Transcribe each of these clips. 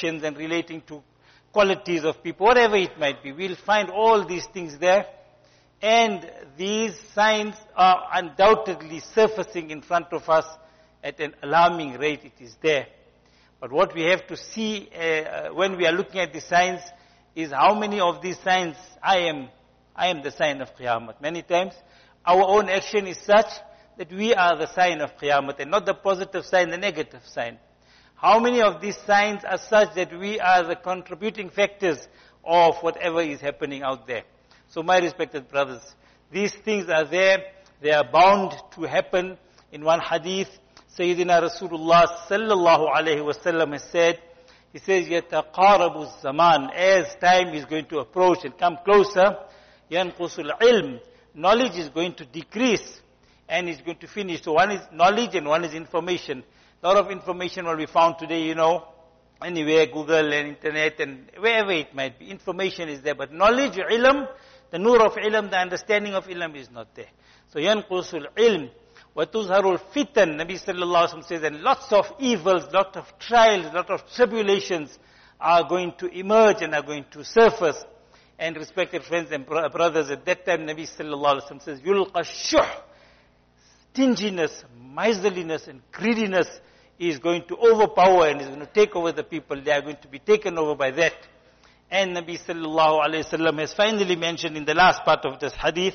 actions and relating to qualities of people, whatever it might be. We'll find all these things there. And these signs are undoubtedly surfacing in front of us at an alarming rate. It is there. But what we have to see when we are looking at the signs is how many of these signs I am the sign of Qiyamah. Many times our own action is such that we are the sign of Qiyamah and not the positive sign, the negative sign. How many of these signs are such that we are the contributing factors of whatever is happening out there? So my respected brothers, these things are there. They are bound to happen. In one hadith, Sayyidina Rasulullah sallallahu alayhi wasallam has said, he says, يَتَقَارَبُ الزَّمَانِ, as time is going to approach and come closer, يَنْقُصُ الْعِلْمِ, knowledge is going to decrease and is going to finish. So one is knowledge and one is information. A lot of information will be found today, anywhere, Google and internet and wherever it might be. Information is there, but knowledge, ilm, the nur of ilm, the understanding of ilm is not there. So يَنْقُصُ الْعِلْمِ وَتُظْهَرُ الْفِتَنِ, Nabi sallallahu alaihi wasallam says, and lots of evils, lots of trials, lots of tribulations are going to emerge and are going to surface. And respected friends and brothers, at that time Nabi sallallahu alaihi wasallam says, يُلْقَ الشُّحْ, stinginess, miserliness and greediness is going to overpower and is going to take over the people. They are going to be taken over by that. And Nabi sallallahu alayhi wasallam has finally mentioned in the last part of this hadith,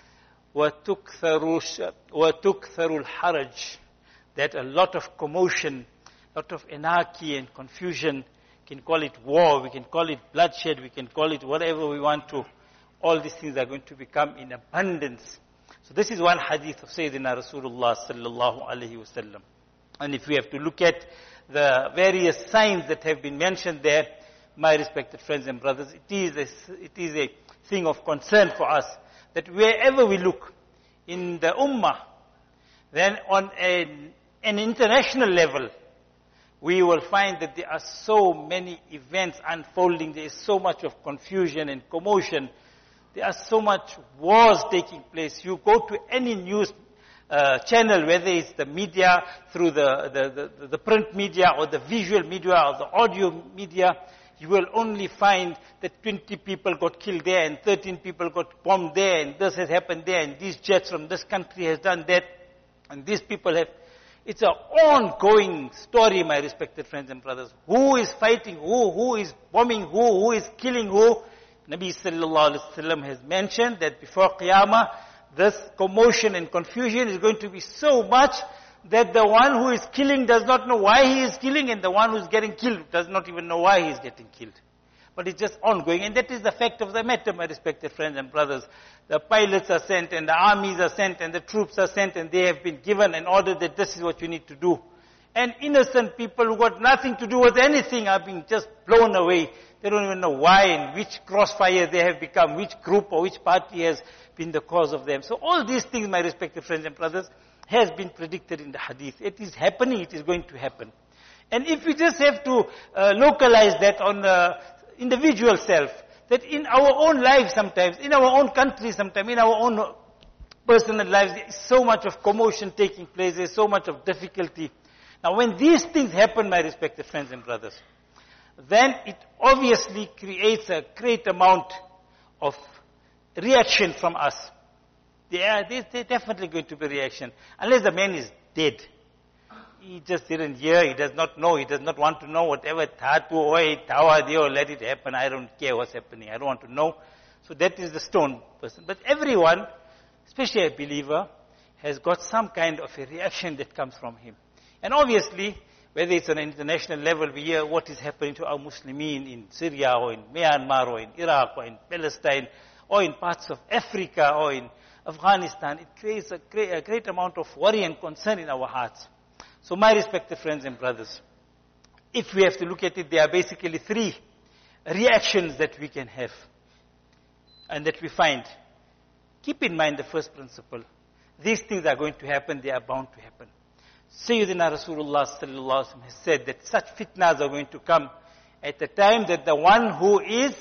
وَتُكْثَرُ الْحَرَجِ, that a lot of commotion, a lot of anarchy and confusion, we can call it war, we can call it bloodshed, we can call it whatever we want to, all these things are going to become in abundance. So this is one hadith of Sayyidina Rasulullah sallallahu alayhi wasallam. And if we have to look at the various signs that have been mentioned there, my respected friends and brothers, it is a thing of concern for us that wherever we look in the ummah, then on an international level, we will find that there are so many events unfolding. There is so much of confusion and commotion. There are so much wars taking place. You go to any news channel, whether it's the media, through the print media or the visual media or the audio media, you will only find that 20 people got killed there and 13 people got bombed there and this has happened there and these jets from this country has done that and these people have. It's an ongoing story, my respected friends and brothers. Who is fighting who is bombing who is killing who? Nabi sallallahu alaihi wasallam has mentioned that before Qiyamah, this commotion and confusion is going to be so much that the one who is killing does not know why he is killing and the one who is getting killed does not even know why he is getting killed. But it's just ongoing, and that is the fact of the matter, my respected friends and brothers. The pilots are sent and the armies are sent and the troops are sent and they have been given an order that this is what you need to do. And innocent people who got nothing to do with anything are being just blown away. They don't even know why and which crossfire they have become, which group or which party has been the cause of them. So all these things, my respected friends and brothers, has been predicted in the hadith. It is happening, it is going to happen. And if we just have to localize that on the individual self, that in our own lives sometimes, in our own country sometimes, in our own personal lives, there is so much of commotion taking place, there is so much of difficulty. Now when these things happen, my respected friends and brothers, then it obviously creates a great amount of reaction from us. There's definitely going to be reaction. Unless the man is dead. He just didn't hear, he does not know, he does not want to know whatever thatu or tawa there, let it happen, I don't care what's happening, I don't want to know. So that is the stone person. But everyone, especially a believer, has got some kind of a reaction that comes from him. And obviously, whether it's on an international level, we hear what is happening to our Muslimin in Syria or in Myanmar or in Iraq or in Palestine or in parts of Africa or in Afghanistan. It creates a great amount of worry and concern in our hearts. So my respected friends and brothers, if we have to look at it, there are basically three reactions that we can have and that we find. Keep in mind the first principle. These things are going to happen, they are bound to happen. Sayyidina Rasulullah sallallahu alaihi wasallam has said that such fitnas are going to come at the time that the one who is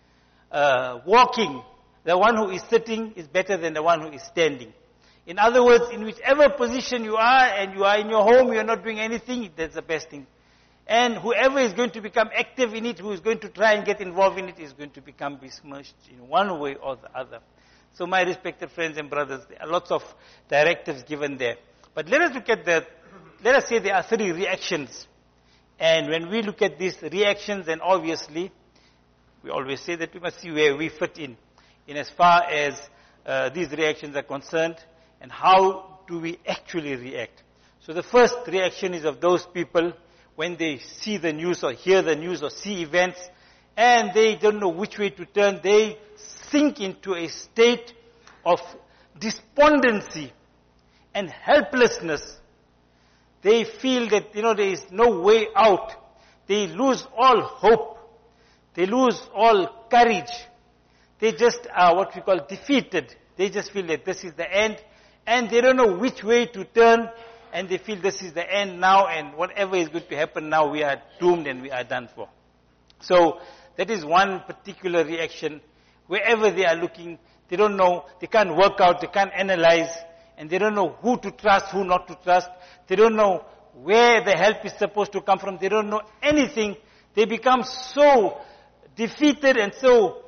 walking, the one who is sitting is better than the one who is standing. In other words, in whichever position you are and you are in your home, you are not doing anything, that's the best thing. And whoever is going to become active in it, who is going to try and get involved in it, is going to become besmirched in one way or the other. So my respected friends and brothers, there are lots of directives given there. But let us look at let us say there are 3 reactions. And when we look at these reactions, then obviously, we always say that we must see where we fit in as far as these reactions are concerned, and how do we actually react. So the first reaction is of those people when they see the news or hear the news or see events, and they don't know which way to turn. They sink into a state of despondency and helplessness. They feel that, there is no way out. They lose all hope. They lose all courage. They just are what we call defeated. They just feel that this is the end, and they don't know which way to turn, and they feel this is the end now, and whatever is going to happen now, we are doomed and we are done for. So that is one particular reaction. Wherever they are looking, they don't know, they can't work out, they can't analyze, and they don't know who to trust, who not to trust. They don't know where the help is supposed to come from. They don't know anything. They become so defeated and so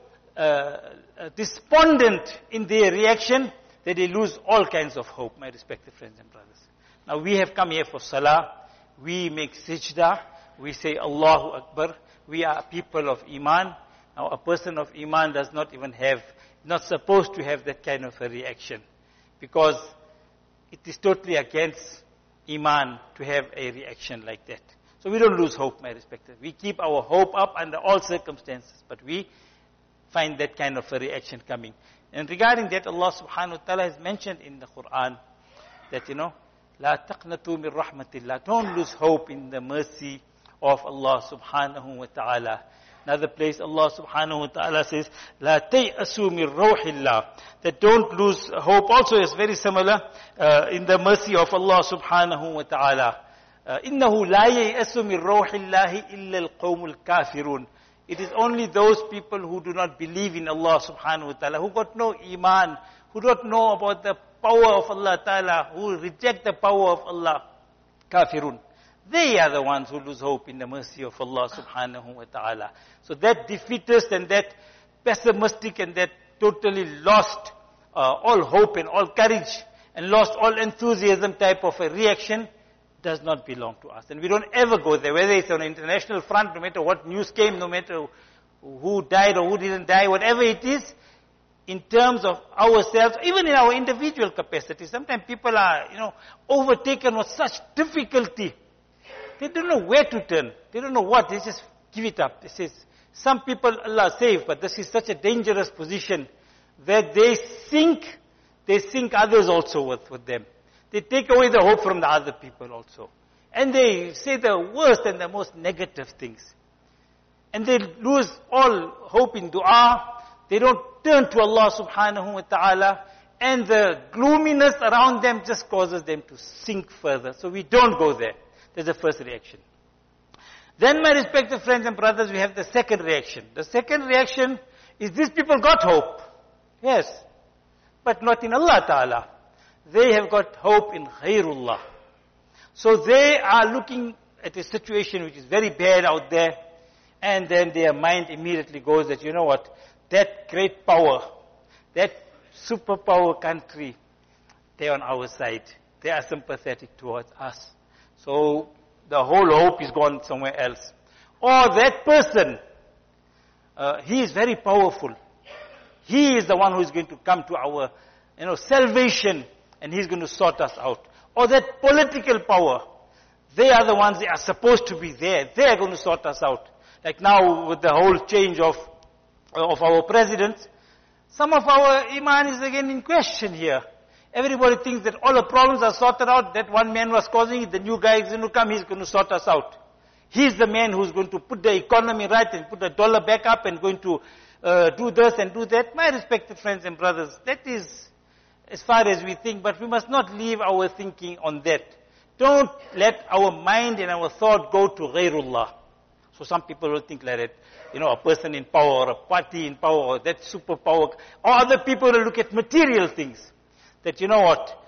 despondent in their reaction that they lose all kinds of hope, my respected friends and brothers. Now we have come here for salah. We make sajda. We say Allahu Akbar. We are people of Iman. Now a person of Iman does not even not supposed to have that kind of a reaction, because it is totally against Iman to have a reaction like that. So we don't lose hope, my respected. We keep our hope up under all circumstances, but we find that kind of a reaction coming. And regarding that, Allah subhanahu wa ta'ala has mentioned in the Quran that, La taqnatu min rahmatillah. Don't lose hope in the mercy of Allah subhanahu wa ta'ala. Another place, Allah subhanahu wa ta'ala says, La tay'asu min rawhillah. That don't lose hope. Also is very similar in the mercy of Allah subhanahu wa ta'ala. Innahu la yay'asu min rawhillahi illa al-qawmul kafirun. It is only those people who do not believe in Allah subhanahu wa ta'ala, who got no iman, who don't know about the power of Allah ta'ala, who reject the power of Allah, kafirun. They are the ones who lose hope in the mercy of Allah subhanahu wa ta'ala. So that defeatist and that pessimistic and that totally lost all hope and all courage and lost all enthusiasm type of a reaction does not belong to us. And we don't ever go there, whether it's on an international front, no matter what news came, no matter who died or who didn't die, whatever it is, in terms of ourselves, even in our individual capacity. Sometimes people are, overtaken with such difficulty. They don't know where to turn. They don't know what. They just give it up. They say, some people Allah save, but this is such a dangerous position that they sink others also with them. They take away the hope from the other people also. And they say the worst and the most negative things. And they lose all hope in dua. They don't turn to Allah subhanahu wa ta'ala. And the gloominess around them just causes them to sink further. So we don't go there. That's the first reaction. Then, my respected friends and brothers, we have the second reaction. The second reaction is these people got hope. Yes. But not in Allah ta'ala. They have got hope in Ghairullah. So they are looking at a situation which is very bad out there, and then their mind immediately goes that, you know what, that great power, that superpower country, they're on our side. They are sympathetic towards us. So the whole hope is gone somewhere else. Or that person, he is very powerful. He is the one who is going to come to our, salvation, and he's going to sort us out. Or that political power, they are the ones that are supposed to be there. They are going to sort us out. Like now with the whole change of our president, some of our iman is again in question here. Everybody thinks that all the problems are sorted out. That one man was causing it. The new guy is going to come. He's going to sort us out. He's the man who's going to put the economy right and put the dollar back up and going to do this and do that. My respected friends and brothers, that is as far as we think, but we must not leave our thinking on that. Don't let our mind and our thought go to Ghairullah. So some people will think like that, a person in power or a party in power or that superpower. Or other people will look at material things. That,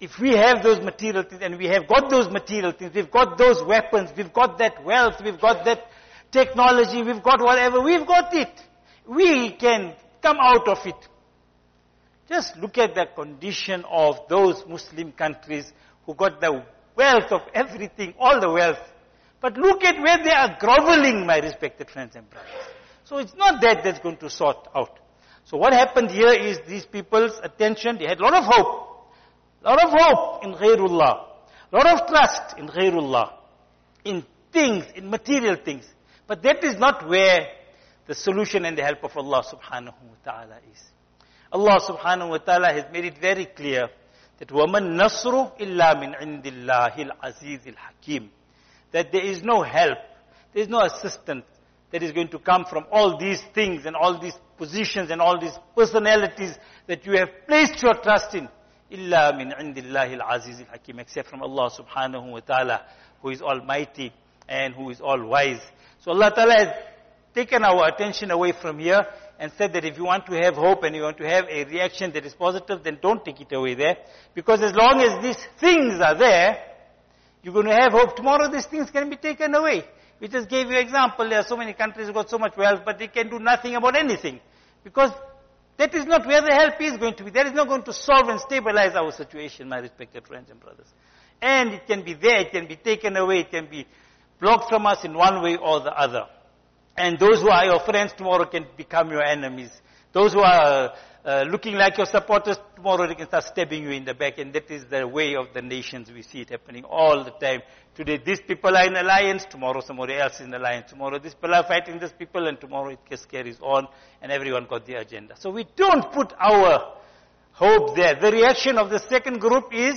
if we have those material things, and we have got those material things, we've got those weapons, we've got that wealth, we've got that technology, we've got whatever, we've got it. We can come out of it. Just look at the condition of those Muslim countries who got the wealth of everything, all the wealth. But look at where they are groveling, my respected friends and brothers. So it's not that that's going to sort out. So what happened here is these people's attention, they had a lot of hope. A lot of hope in Ghairullah. A lot of trust in Ghairullah. In things, in material things. But that is not where the solution and the help of Allah subhanahu wa ta'ala is. Allah subhanahu wa ta'ala has made it very clear that وَمَن نَصْرُ إِلَّا مِنْ عِنْدِ اللَّهِ الْعَزِيزِ الْحَكِيمِ. That there is no help, there is no assistance that is going to come from all these things and all these positions and all these personalities that you have placed your trust in. إِلَّا مِنْ عِنْدِ اللَّهِ الْعَزِيزِ الْحَكِيمِ. Except from Allah subhanahu wa ta'ala, who is almighty and who is all wise. So Allah ta'ala has taken our attention away from here and said that if you want to have hope and you want to have a reaction that is positive, then don't take it away there. Because as long as these things are there, you're going to have hope. Tomorrow these things can be taken away. We just gave you an example. There are so many countries who got so much wealth, but they can do nothing about anything. Because that is not where the help is going to be. That is not going to solve and stabilize our situation, my respected friends and brothers. And it can be there, it can be taken away, it can be blocked from us in one way or the other. And those who are your friends tomorrow can become your enemies. Those who are looking like your supporters tomorrow, they can start stabbing you in the back. And that is the way of the nations. We see it happening all the time. Today these people are in alliance, tomorrow somebody else is in alliance. Tomorrow these people are fighting these people, and tomorrow it just carries on and everyone got their agenda. So we don't put our hope there. The reaction of the second group is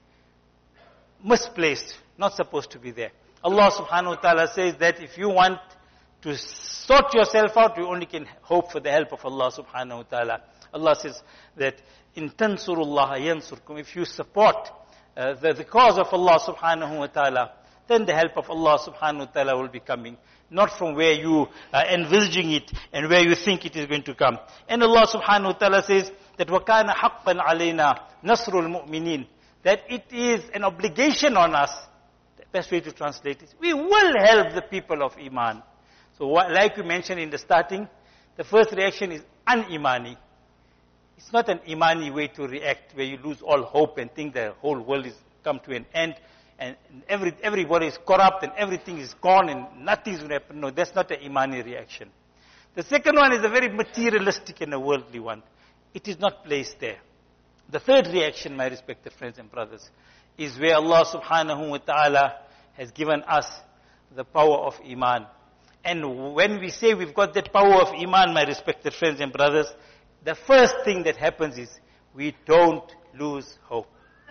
misplaced, not supposed to be there. Allah subhanahu wa ta'ala says that if you want to sort yourself out, you only can hope for the help of Allah subhanahu wa ta'ala. Allah says that in tansurullaha yansurkum, if you support the cause of Allah subhanahu wa ta'ala, then the help of Allah subhanahu wa ta'ala will be coming. Not from where you are envisaging it and where you think it is going to come. And Allah subhanahu wa ta'ala says that وَكَانَ حَقًّا عَلَيْنَا نَصْرُ الْمُؤْمِنِينَ, that it is an obligation on us. The best way to translate it, we will help the people of Iman. So like we mentioned in the starting, the first reaction is un-Imani. It's not an Imani way to react where you lose all hope and think the whole world is come to an end and everybody is corrupt and everything is gone and nothing is going to happen. No, that's not an Imani reaction. The second one is a very materialistic and a worldly one. It is not placed there. The third reaction, my respected friends and brothers, is where Allah subhanahu wa ta'ala has given us the power of Iman. And when we say we've got that power of Iman, my respected friends and brothers, the first thing that happens is we don't lose hope.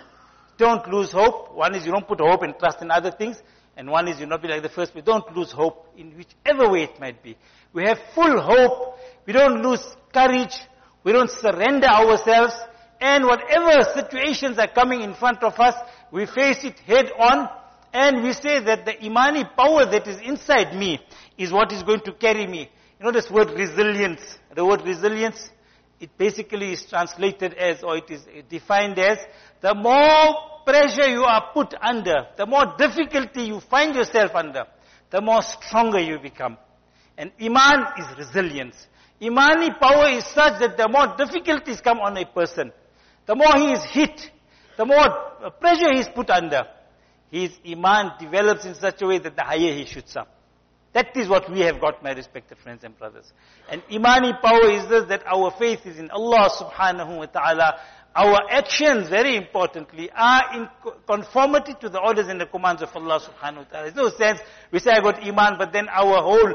Don't lose hope. One is you don't put hope and trust in other things. And one is you not be like the first. We don't lose hope in whichever way it might be. We have full hope. We don't lose courage. We don't surrender ourselves. And whatever situations are coming in front of us, we face it head on. And we say that the Imani power that is inside me is what is going to carry me. You know this word resilience. The word resilience, it basically is translated as, or it is defined as, the more pressure you are put under, the more difficulty you find yourself under, the more stronger you become. And Iman is resilience. Imani power is such that the more difficulties come on a person, the more he is hit, the more pressure he is put under, his Iman develops in such a way that the higher he shoots up. That is what we have got, my respected friends and brothers. And Imani power is this, that our faith is in Allah subhanahu wa ta'ala. Our actions, very importantly, are in conformity to the orders and the commands of Allah subhanahu wa ta'ala. There's no sense we say I got Iman, but then our whole,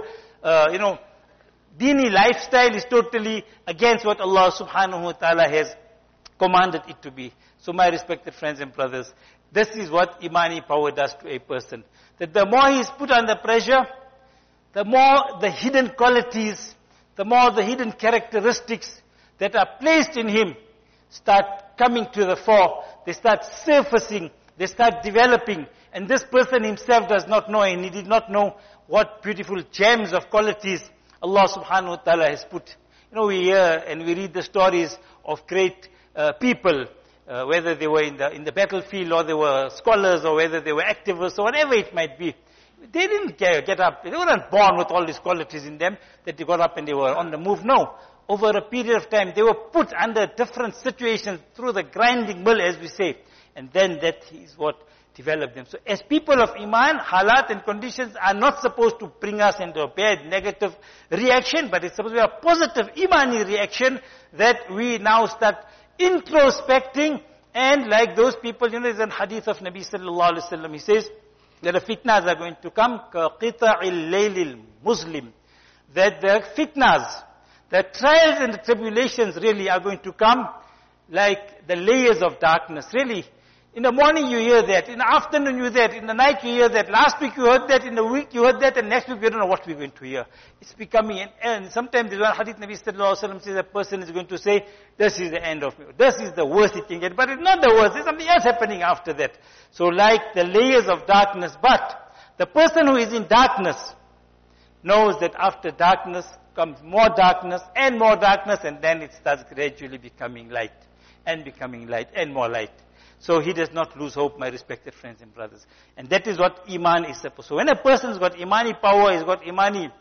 dini lifestyle is totally against what Allah subhanahu wa ta'ala has commanded it to be. So my respected friends and brothers, this is what Imani power does to a person. That the more he is put under pressure, the more the hidden qualities, the more the hidden characteristics that are placed in him start coming to the fore. They start surfacing, they start developing. And this person himself does not know, and he did not know what beautiful gems of qualities Allah subhanahu wa ta'ala has put. We hear and we read the stories of great people. whether they were in the battlefield, or they were scholars, or whether they were activists, or whatever it might be. They didn't get up. They weren't born with all these qualities in them that they got up and they were on the move. No. Over a period of time, they were put under different situations through the grinding mill, as we say. And then that is what developed them. So as people of Iman, halat and conditions are not supposed to bring us into a bad, negative reaction, but it's supposed to be a positive Imani reaction that we now start introspecting. And like those people, there's a hadith of Nabi sallallahu alaihi wasallam. He says that the fitnas are going to come, qita'il laylil muslim. That the fitnas, the trials and the tribulations really are going to come like the layers of darkness. Really, in the morning you hear that, in the afternoon you hear that, in the night you hear that, last week you heard that, in the week you heard that, and next week we don't know what we're going to hear. It's becoming, and sometimes there's one hadith Nabi sallallahu alaihi wasallam says a person is going to say, this is the end of me, this is the worst it can get, but it's not the worst, there's something else happening after that. So like the layers of darkness, but the person who is in darkness knows that after darkness comes more darkness, and then it starts gradually becoming light, and becoming light, and more light. So he does not lose hope, my respected friends and brothers. And that is what Iman is supposed. So when a person's got Imani power, he's got Imani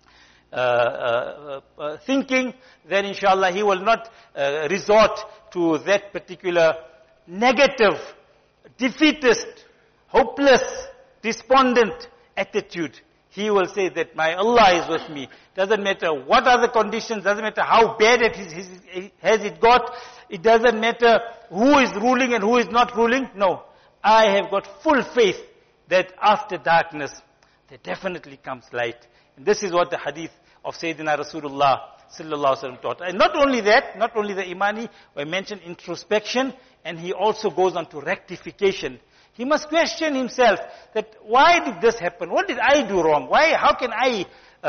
thinking, then inshallah he will not resort to that particular negative, defeatist, hopeless, despondent attitude. He will say that my Allah is with me. Doesn't matter what are the conditions, doesn't matter how bad has it got, it doesn't matter who is ruling and who is not ruling. No, I have got full faith that after darkness, there definitely comes light. And this is what the hadith of Sayyidina Rasulullah sallallahu alaihi wasallam taught. And not only that, not only the Imani, I mentioned introspection, and he also goes on to rectification. He must question himself that why did this happen? What did I do wrong? How can I,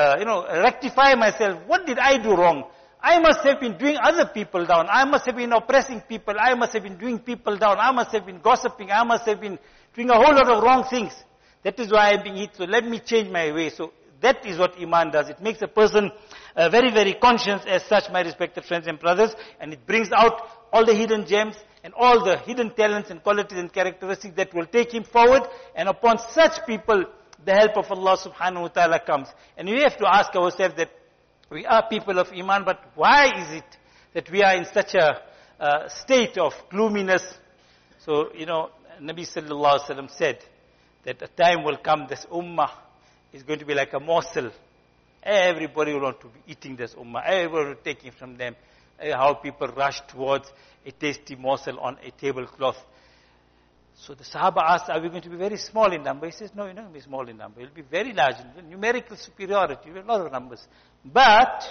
rectify myself? What did I do wrong? I must have been doing other people down. I must have been oppressing people. I must have been doing people down. I must have been gossiping. I must have been doing a whole lot of wrong things. That is why I'm being hit. So let me change my way. So that is what Iman does. It makes a person very, very conscious as such, my respected friends and brothers. And it brings out all the hidden gems and all the hidden talents and qualities and characteristics that will take him forward. And upon such people, the help of Allah subhanahu wa ta'ala comes. And we have to ask ourselves that we are people of Iman, but why is it that we are in such a state of gloominess? So, Nabi sallallahu alaihi wasallam said that a time will come, this ummah is going to be like a morsel. Everybody will want to be eating this ummah. Everybody will take it from them. How people rush towards a tasty morsel on a tablecloth. So the Sahaba asked, are we going to be very small in number? He says, no, you're not going to be small in number. You'll be very large in numerical superiority. You have a lot of numbers. But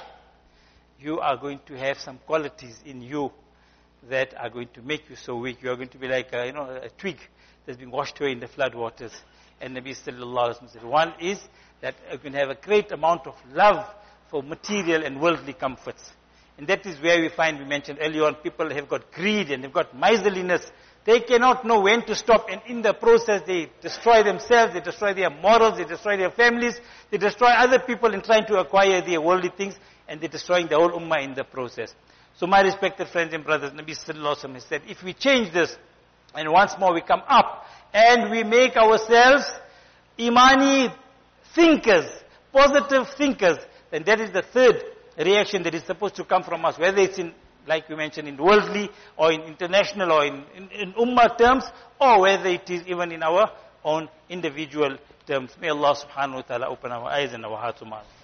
you are going to have some qualities in you that are going to make you so weak. You are going to be like a twig that's been washed away in the flood waters. And Nabi sallallahu alaihi wasallam said, one is that you can have a great amount of love for material and worldly comforts. And that is where we mentioned earlier on, people have got greed and they've got miserliness. They cannot know when to stop, and in the process they destroy themselves, they destroy their morals, they destroy their families, they destroy other people in trying to acquire their worldly things, and they're destroying the whole ummah in the process. So my respected friends and brothers, Nabi sallallahu alaihi wasallam has said, if we change this, and once more we come up, and we make ourselves Imani thinkers, positive thinkers, then that is the third reaction that is supposed to come from us, whether it's in, like we mentioned, in worldly or in international or in ummah terms, or whether it is even in our own individual terms. May Allah subhanahu wa ta'ala open our eyes and our hearts to